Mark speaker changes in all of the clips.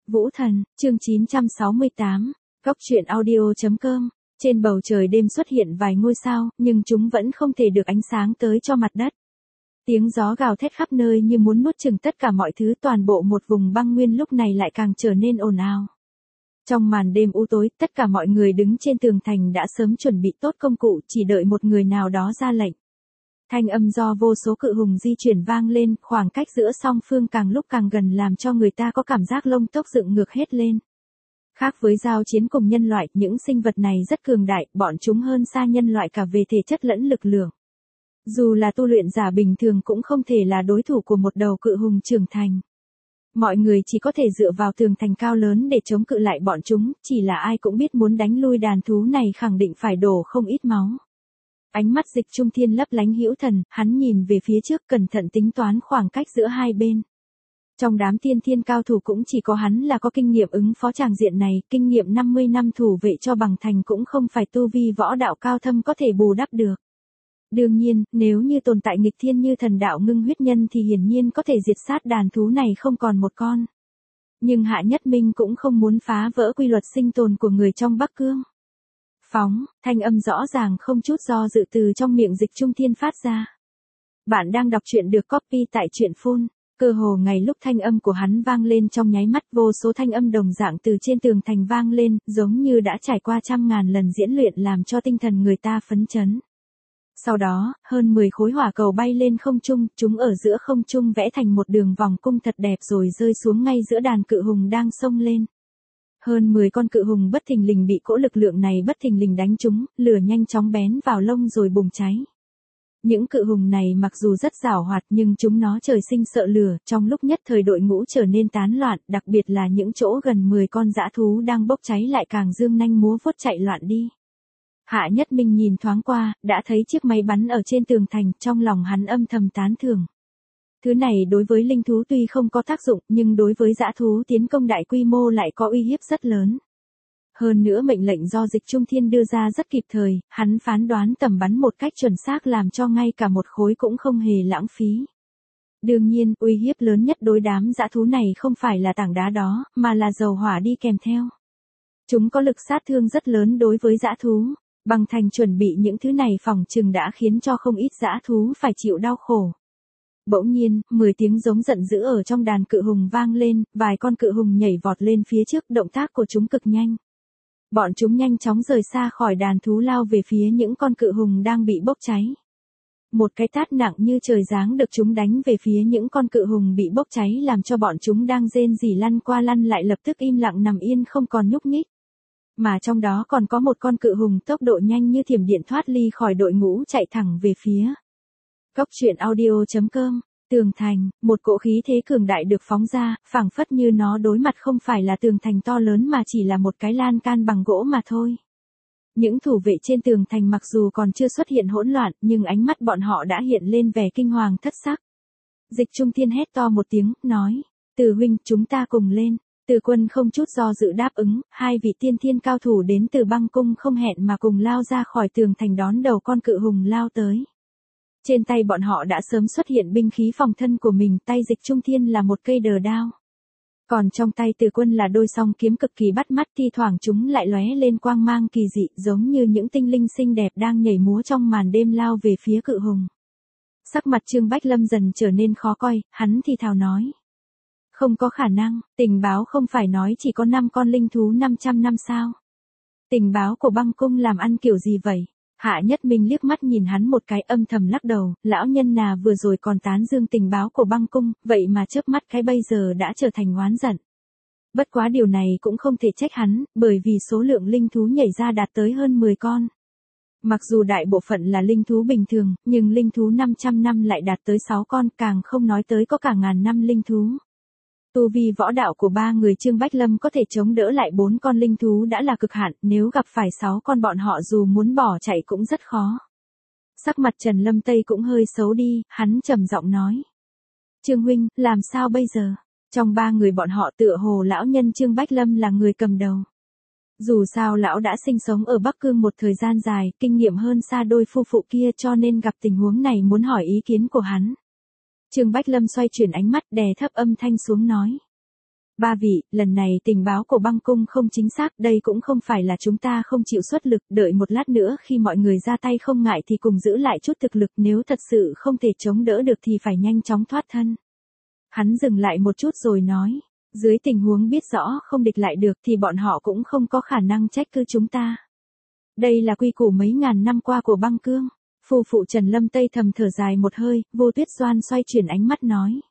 Speaker 1: Vũ Thần, chương 968, Góc truyện audio.com. Trên bầu trời đêm xuất hiện vài ngôi sao, nhưng chúng vẫn không thể được ánh sáng tới cho mặt đất. Tiếng gió gào thét khắp nơi như muốn nuốt chửng tất cả mọi thứ, toàn bộ một vùng băng nguyên lúc này lại càng trở nên ồn ào. Trong màn đêm u tối, tất cả mọi người đứng trên tường thành đã sớm chuẩn bị tốt công cụ, chỉ đợi một người nào đó ra lệnh. Thanh âm do vô số cự hùng di chuyển vang lên, khoảng cách giữa song phương càng lúc càng gần làm cho người ta có cảm giác lông tóc dựng ngược hết lên. Khác với giao chiến cùng nhân loại, những sinh vật này rất cường đại, bọn chúng hơn xa nhân loại cả về thể chất lẫn lực lượng. Dù là tu luyện giả bình thường cũng không thể là đối thủ của một đầu cự hùng trưởng thành. Mọi người chỉ có thể dựa vào tường thành cao lớn để chống cự lại bọn chúng, chỉ là ai cũng biết muốn đánh lui đàn thú này khẳng định phải đổ không ít máu. Ánh mắt Dịch Trung Thiên lấp lánh hữu thần, hắn nhìn về phía trước cẩn thận tính toán khoảng cách giữa hai bên. Trong đám tiên thiên cao thủ cũng chỉ có hắn là có kinh nghiệm ứng phó tràng diện này, kinh nghiệm 50 năm thủ vệ cho bằng thành cũng không phải tu vi võ đạo cao thâm có thể bù đắp được. Đương nhiên, nếu như tồn tại nghịch thiên như thần đạo ngưng huyết nhân thì hiển nhiên có thể diệt sát đàn thú này không còn một con. Nhưng Hạ Nhất Minh cũng không muốn phá vỡ quy luật sinh tồn của người trong Bắc Cương. Phóng, thanh âm rõ ràng không chút do dự từ trong miệng Dịch Trung Thiên phát ra. Bạn đang đọc truyện được copy tại truyện phun. Cơ hồ ngay lúc thanh âm của hắn vang lên trong nháy mắt, vô số thanh âm đồng dạng từ trên tường thành vang lên, giống như đã trải qua trăm ngàn lần diễn luyện làm cho tinh thần người ta phấn chấn. Sau đó, hơn 10 khối hỏa cầu bay lên không trung, chúng ở giữa không trung vẽ thành một đường vòng cung thật đẹp rồi rơi xuống ngay giữa đàn cự hùng đang xông lên. Hơn 10 con cự hùng bất thình lình bị cỗ lực lượng này bất thình lình đánh trúng, lửa nhanh chóng bén vào lông rồi bùng cháy. Những cự hùng này mặc dù rất giàu hoạt nhưng chúng nó trời sinh sợ lửa, trong lúc nhất thời đội ngũ trở nên tán loạn, đặc biệt là những chỗ gần 10 con dã thú đang bốc cháy lại càng dương nanh múa vuốt chạy loạn đi. Hạ Nhất Minh nhìn thoáng qua, đã thấy chiếc máy bắn ở trên tường thành, trong lòng hắn âm thầm tán thưởng. Thứ này đối với linh thú tuy không có tác dụng, nhưng đối với dã thú tiến công đại quy mô lại có uy hiếp rất lớn. Hơn nữa mệnh lệnh do Dịch Trung Thiên đưa ra rất kịp thời, hắn phán đoán tầm bắn một cách chuẩn xác làm cho ngay cả một khối cũng không hề lãng phí. Đương nhiên, uy hiếp lớn nhất đối đám dã thú này không phải là tảng đá đó, mà là dầu hỏa đi kèm theo. Chúng có lực sát thương rất lớn đối với dã thú. Bằng thành chuẩn bị những thứ này phòng chừng đã khiến cho không ít dã thú phải chịu đau khổ. Bỗng nhiên, 10 tiếng giống giận dữ ở trong đàn cự hùng vang lên, vài con cự hùng nhảy vọt lên phía trước, động tác của chúng cực nhanh. Bọn chúng nhanh chóng rời xa khỏi đàn thú lao về phía những con cự hùng đang bị bốc cháy. Một cái tát nặng như trời giáng được chúng đánh về phía những con cự hùng bị bốc cháy làm cho bọn chúng đang rên rỉ lăn qua lăn lại lập tức im lặng nằm yên không còn nhúc nhích. Mà trong đó còn có một con cự hùng tốc độ nhanh như thiểm điện thoát ly khỏi đội ngũ chạy thẳng về phía. Góc truyện audio.com. Tường thành, một cỗ khí thế cường đại được phóng ra, phảng phất như nó đối mặt không phải là tường thành to lớn mà chỉ là một cái lan can bằng gỗ mà thôi. Những thủ vệ trên tường thành mặc dù còn chưa xuất hiện hỗn loạn, nhưng ánh mắt bọn họ đã hiện lên vẻ kinh hoàng thất sắc. Dịch Trung Thiên hét to một tiếng, nói, Từ huynh, chúng ta cùng lên. Từ Quân không chút do dự đáp ứng, hai vị tiên thiên cao thủ đến từ băng cung không hẹn mà cùng lao ra khỏi tường thành đón đầu con cự hùng lao tới. Trên tay bọn họ đã sớm xuất hiện binh khí phòng thân của mình, tay Dịch Trung Thiên là một cây đờ đao. Còn trong tay Từ Quân là đôi song kiếm cực kỳ bắt mắt, thi thoảng chúng lại lóe lên quang mang kỳ dị, giống như những tinh linh xinh đẹp đang nhảy múa trong màn đêm lao về phía cự hùng. Sắc mặt Trương Bách Lâm dần trở nên khó coi, hắn thì thào nói. Không có khả năng, tình báo không phải nói chỉ có 5 con linh thú 500 năm sao? Tình báo của băng cung làm ăn kiểu gì vậy? Hạ Nhất Minh liếc mắt nhìn hắn một cái âm thầm lắc đầu, lão nhân nà vừa rồi còn tán dương tình báo của băng cung, vậy mà chớp mắt cái bây giờ đã trở thành oán giận. Bất quá điều này cũng không thể trách hắn, bởi vì số lượng linh thú nhảy ra đạt tới hơn 10 con. Mặc dù đại bộ phận là linh thú bình thường, nhưng linh thú 500 năm lại đạt tới 6 con, càng không nói tới có cả ngàn năm linh thú. Tu vi võ đạo của 3 người Trương Bách Lâm có thể chống đỡ lại 4 con linh thú đã là cực hạn, nếu gặp phải 6 con bọn họ dù muốn bỏ chạy cũng rất khó. Sắc mặt Trần Lâm Tây cũng hơi xấu đi, hắn trầm giọng nói. Trương huynh, làm sao bây giờ? Trong 3 người bọn họ tựa hồ lão nhân Trương Bách Lâm là người cầm đầu. Dù sao lão đã sinh sống ở Bắc Cương một thời gian dài, kinh nghiệm hơn xa đôi phu phụ kia cho nên gặp tình huống này muốn hỏi ý kiến của hắn. Trương Bách Lâm xoay chuyển ánh mắt đè thấp âm thanh xuống nói. Ba vị, lần này tình báo của băng cung không chính xác, đây cũng không phải là chúng ta không chịu xuất lực, đợi một lát nữa khi mọi người ra tay không ngại thì cùng giữ lại chút thực lực, nếu thật sự không thể chống đỡ được thì phải nhanh chóng thoát thân. Hắn dừng lại một chút rồi nói, dưới tình huống biết rõ không địch lại được thì bọn họ cũng không có khả năng trách cứ chúng ta. Đây là quy củ mấy ngàn năm qua của băng cương. Phu phụ Trần Lâm Tây thầm thở dài một hơi, Vô Tuyết Doan xoay chuyển ánh mắt nói.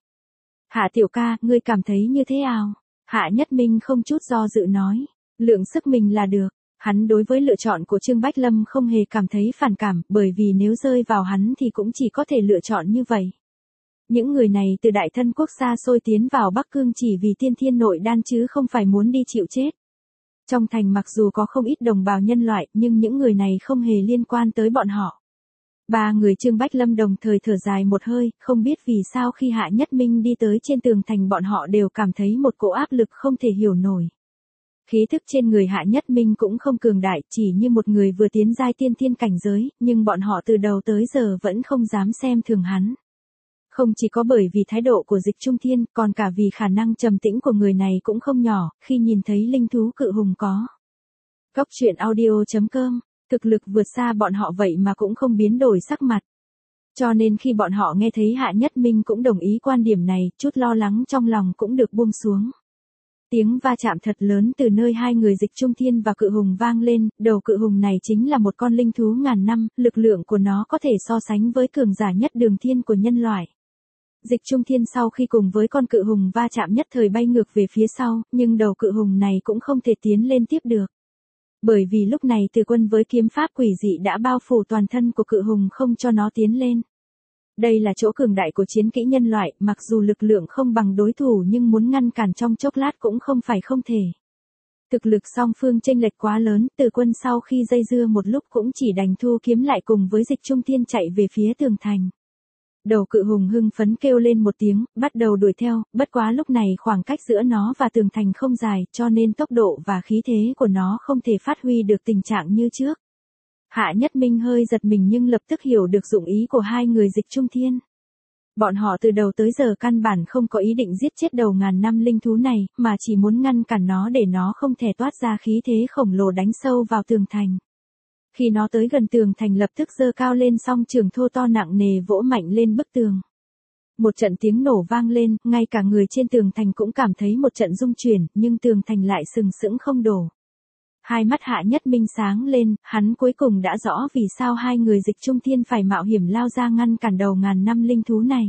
Speaker 1: Hạ tiểu ca, ngươi cảm thấy như thế nào? Hạ Nhất Minh không chút do dự nói. Lượng sức mình là được. Hắn đối với lựa chọn của Trương Bách Lâm không hề cảm thấy phản cảm, bởi vì nếu rơi vào hắn thì cũng chỉ có thể lựa chọn như vậy. Những người này từ đại thân quốc xa xôi tiến vào Bắc Cương chỉ vì tiên thiên nội đan chứ không phải muốn đi chịu chết. Trong thành mặc dù có không ít đồng bào nhân loại, nhưng những người này không hề liên quan tới bọn họ. Ba người Trương Bách Lâm đồng thời thở dài một hơi, không biết vì sao khi Hạ Nhất Minh đi tới trên tường thành bọn họ đều cảm thấy một cỗ áp lực không thể hiểu nổi. Khí thức trên người Hạ Nhất Minh cũng không cường đại, chỉ như một người vừa tiến giai tiên thiên cảnh giới, nhưng bọn họ từ đầu tới giờ vẫn không dám xem thường hắn. Không chỉ có bởi vì thái độ của Dịch Trung Thiên, còn cả vì khả năng trầm tĩnh của người này cũng không nhỏ, khi nhìn thấy linh thú cự hùng có. Góc truyện audio.com, thực lực vượt xa bọn họ vậy mà cũng không biến đổi sắc mặt. Cho nên khi bọn họ nghe thấy Hạ Nhất Minh cũng đồng ý quan điểm này, chút lo lắng trong lòng cũng được buông xuống. Tiếng va chạm thật lớn từ nơi hai người Dịch Trung Thiên và cự hùng vang lên, đầu cự hùng này chính là một con linh thú ngàn năm, lực lượng của nó có thể so sánh với cường giả nhất đường thiên của nhân loại. Dịch Trung Thiên sau khi cùng với con cự hùng va chạm nhất thời bay ngược về phía sau, nhưng đầu cự hùng này cũng không thể tiến lên tiếp được. Bởi vì lúc này Từ Quân với kiếm pháp quỷ dị đã bao phủ toàn thân của cự hùng không cho nó tiến lên. Đây là chỗ cường đại của chiến kỹ nhân loại, mặc dù lực lượng không bằng đối thủ nhưng muốn ngăn cản trong chốc lát cũng không phải không thể. Thực lực song phương chênh lệch quá lớn, Từ Quân sau khi dây dưa một lúc cũng chỉ đành thu kiếm lại cùng với Dịch Trung Thiên chạy về phía tường thành. Đầu cự hùng hưng phấn kêu lên một tiếng, bắt đầu đuổi theo, bất quá lúc này khoảng cách giữa nó và tường thành không dài, cho nên tốc độ và khí thế của nó không thể phát huy được tình trạng như trước. Hạ Nhất Minh hơi giật mình nhưng lập tức hiểu được dụng ý của hai người Dịch Trung Thiên. Bọn họ từ đầu tới giờ căn bản không có ý định giết chết đầu ngàn năm linh thú này, mà chỉ muốn ngăn cản nó để nó không thể toát ra khí thế khổng lồ đánh sâu vào tường thành. Khi nó tới gần tường thành lập tức giơ cao lên song trường thô to nặng nề vỗ mạnh lên bức tường. Một trận tiếng nổ vang lên, ngay cả người trên tường thành cũng cảm thấy một trận rung chuyển, nhưng tường thành lại sừng sững không đổ. Hai mắt Hạ Nhất Minh sáng lên, hắn cuối cùng đã rõ vì sao hai người Dịch Trung Thiên phải mạo hiểm lao ra ngăn cản đầu ngàn năm linh thú này.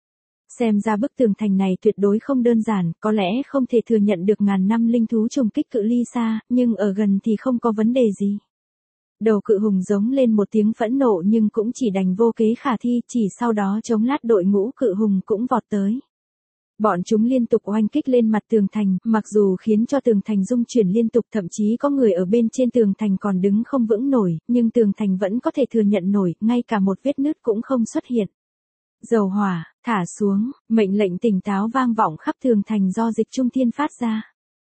Speaker 1: Xem ra bức tường thành này tuyệt đối không đơn giản, có lẽ không thể thừa nhận được ngàn năm linh thú trùng kích cự ly xa, nhưng ở gần thì không có vấn đề gì. Đầu cự hùng giống lên một tiếng phẫn nộ nhưng cũng chỉ đành vô kế khả thi, chỉ sau đó chống lát đội ngũ cự hùng cũng vọt tới. Bọn chúng liên tục oanh kích lên mặt tường thành, mặc dù khiến cho tường thành rung chuyển liên tục, thậm chí có người ở bên trên tường thành còn đứng không vững nổi, nhưng tường thành vẫn có thể thừa nhận nổi, ngay cả một vết nứt cũng không xuất hiện. Dầu hỏa, thả xuống, mệnh lệnh tỉnh táo vang vọng khắp tường thành do Dịch Trung Thiên phát ra.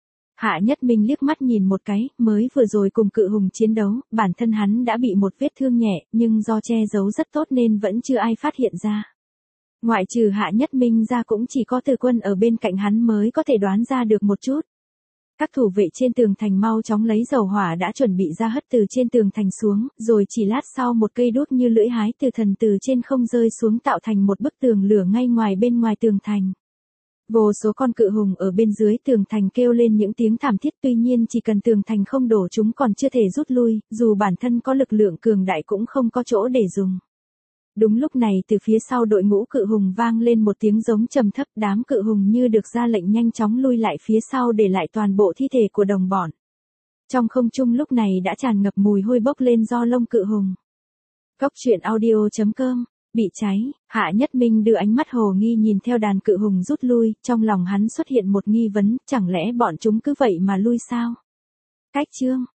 Speaker 1: Hạ Nhất Minh liếc mắt nhìn một cái, mới vừa rồi cùng cự hùng chiến đấu, bản thân hắn đã bị một vết thương nhẹ, nhưng do che giấu rất tốt nên vẫn chưa ai phát hiện ra. Ngoại trừ Hạ Nhất Minh ra cũng chỉ có Từ Quân ở bên cạnh hắn mới có thể đoán ra được một chút. Các thủ vệ trên tường thành mau chóng lấy dầu hỏa đã chuẩn bị ra hất từ trên tường thành xuống, rồi chỉ lát sau một cây đuốc như lưỡi hái từ thần từ trên không rơi xuống tạo thành một bức tường lửa ngay bên ngoài tường thành. Vô số con cự hùng ở bên dưới tường thành kêu lên những tiếng thảm thiết, tuy nhiên chỉ cần tường thành không đổ chúng còn chưa thể rút lui, dù bản thân có lực lượng cường đại cũng không có chỗ để dùng. Đúng lúc này từ phía sau đội ngũ cự hùng vang lên một tiếng giống trầm thấp, đám cự hùng như được ra lệnh nhanh chóng lui lại phía sau để lại toàn bộ thi thể của đồng bọn. Trong không trung lúc này đã tràn ngập mùi hôi bốc lên do lông cự hùng. Góc truyện audio.com, bị cháy, Hạ Nhất Minh đưa ánh mắt hồ nghi nhìn theo đàn cự hùng rút lui, trong lòng hắn xuất hiện một nghi vấn, chẳng lẽ bọn chúng cứ vậy mà lui sao? Cách chương